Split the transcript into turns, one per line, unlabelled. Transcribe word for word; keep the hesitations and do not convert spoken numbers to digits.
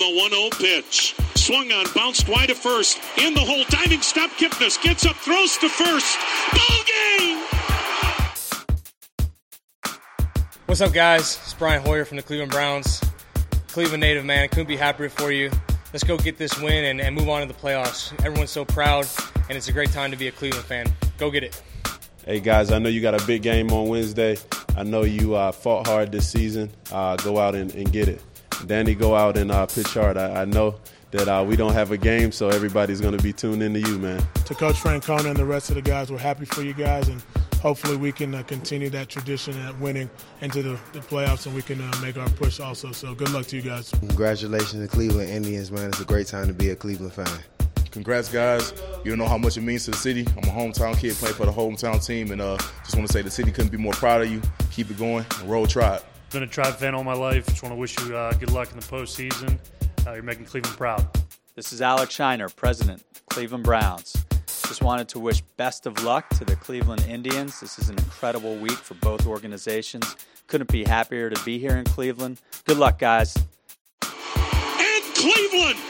the one oh pitch. Swung on, bounced wide to first. In the hole, diving stop. Kipnis gets up, throws to first. Ball game!
What's up, guys? It's Brian Hoyer from the Cleveland Browns. Cleveland native, man. Couldn't be happier for you. Let's go get this win and, and move on to the playoffs. Everyone's so proud, and it's a great time to be a Cleveland fan. Go get it.
Hey, guys, I know you got a big game on Wednesday. I know you uh, fought hard this season. Uh, go out and, and get it. Danny, go out and uh, pitch hard. I, I know that uh, we don't have a game, so everybody's going to be tuned into you, man.
To Coach Francona and the rest of the guys, we're happy for you guys, and hopefully we can uh, continue that tradition of winning into the, the playoffs, and we can uh, make our push also. So good luck to you guys.
Congratulations to Cleveland Indians, man. It's a great time to be a Cleveland fan.
Congrats, guys. You don't know how much it means to the city. I'm a hometown kid, playing for the hometown team, and uh, just want to say the city couldn't be more proud of you. Keep it going. And roll Tribe.
Been a Tribe fan all my life. Just want to wish you uh, good luck in the postseason. Uh, you're making Cleveland proud.
This is Alex Shiner, President, Cleveland Browns. Just wanted to wish best of luck to the Cleveland Indians. This is an incredible week for both organizations. Couldn't be happier to be here in Cleveland. Good luck, guys.
And Cleveland